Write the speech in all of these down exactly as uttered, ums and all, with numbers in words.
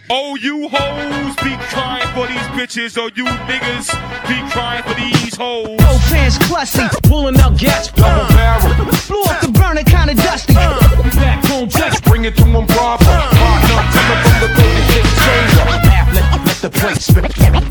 Oh, you hoes be crying for these bitches. Oh, you niggas be crying for these hoes. Old pants clussy, pulling out gas. Double barrel. Blew off the burner, kinda dusty. Back home, text. Bring it to them proper. Partner, coming from the thirty-six chamber. Half, let, let the plate spin.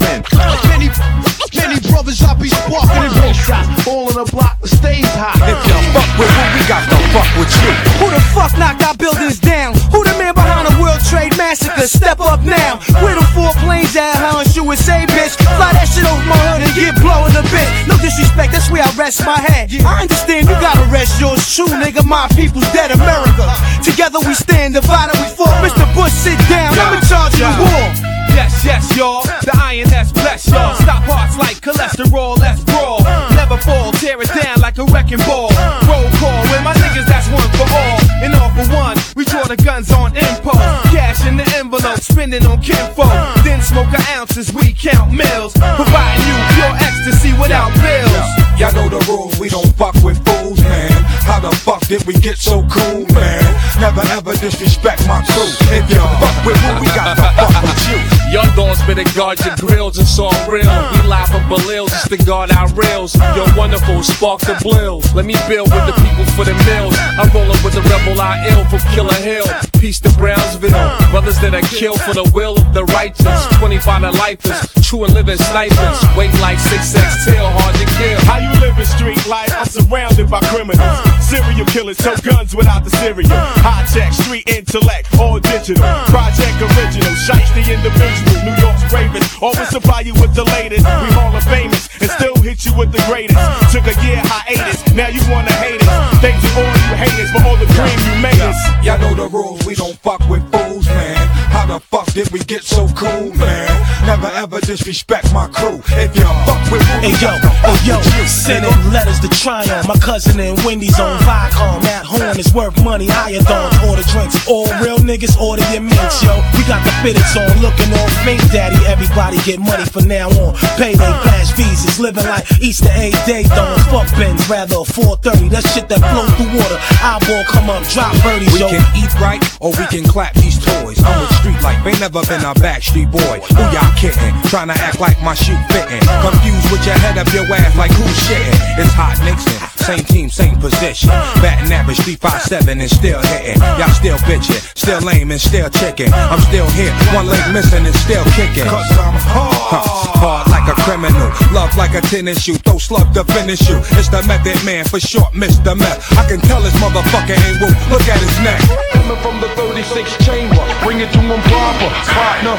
Many, many brothers I be sparking and roll shots. All in the block, the stage hot. If you fuck with who, we got to fuck with you. Who the fuck knocked our buildings down? Who the man behind the World Trade Massacre? Step up now. Where the four planes at, huh? And shoot and say, bitch. Fly that shit over my hood and get blowing a bit. No disrespect, that's where I rest my head. I understand you gotta rest yours true, nigga. My people's dead, America. Together we stand, divided we fall. Mister Bush, sit down. I'm in charge of the war. Yes, yes, y'all. The I N S bless y'all. Stop hearts like cholesterol, let's brawl. Never fall, tear it down like a wrecking ball. Roll call, with my niggas, that's one for all. And all for one, we draw the guns on impulse. Cash in the envelope, spending on kinfolk. Then smoke our ounces, we count mills. Providing you pure ecstasy without bills. Y'all know the rules, we don't fuck with fools, man. How the fuck did we get so cool, man? Never ever disrespect my crew. If you fuck with who, we got to fuck with you. Young Dawn's better guard your grills, it's all real. We laugh at Belils, it's to guard our rails. You're wonderful, spark the blills. Let me build with the people for the mills. I'm rolling with the rebel I ill from Killer Hill. Peace to Brownsville. Brothers that are killed for the will of the righteous. twenty-five to lifers, true and living snipers. Weight like six X tail, hard to kill. How you living street life? I'm surrounded by criminals. Serial killers, tow guns without the cereal. High tech, street intellect, all digital. Project original, shiesty individual. New York's bravest, always supply you with the latest. We Hall of Famous, and still hit you with the greatest. Took a year hiatus, now you wanna hate us. Thanks to all you haters for all the cream you made us. Y'all know the rules, we don't fuck with fools, man. How the fuck did we get so cool, man? Never ever disrespect my crew. If you fuck with who, Hey yo, hey yo, sending letters to Tryon. My cousin and Wendy's on Viacom. At Horn is worth money, iodons, order drinks. All real niggas order your mints, yo. We got the fitteds on, looking all faint, daddy. Everybody get money from now on. Payday, flash visas, living like Easter egg day. Throwing fuck bins, rather a four thirty. That shit that flows through water. Eyeball come up, drop birdies, we yo. can eat right, or we can clap these toys. I'm with street life, ain't never been a backstreet boy. Who y'all kidding? Trying to act like my shoe fitting. Confused with your head up your ass like who's shitting. It's Hot Nixon, same team, same position. Batting average three five seven and still hitting. Y'all still bitching, still lame and still chicken. I'm still here, one leg missing and still kicking. Cause I'm hard, huh, hard like a criminal. Love like a tennis shoe, throw slug to finish you. It's the Method Man, for short, Mister Meth. I can tell this motherfucker ain't woo, look at his neck. Coming from the thirty-six chamber, bring it to him proper, partner.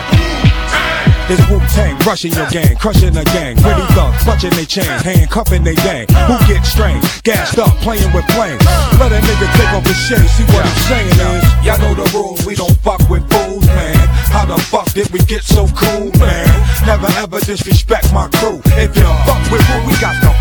It's Wu-Tang, rushing your gang, crushing the gang. Pretty thugs, clutching they chain, handcuffing they gang. Who get strained, gassed up, playing with flames. Let a nigga take off his shit, see what I'm saying is. Y'all know the rules, we don't fuck with fools, man. How the fuck did we get so cool, man? Never ever disrespect my crew. If you fuck with who, we got to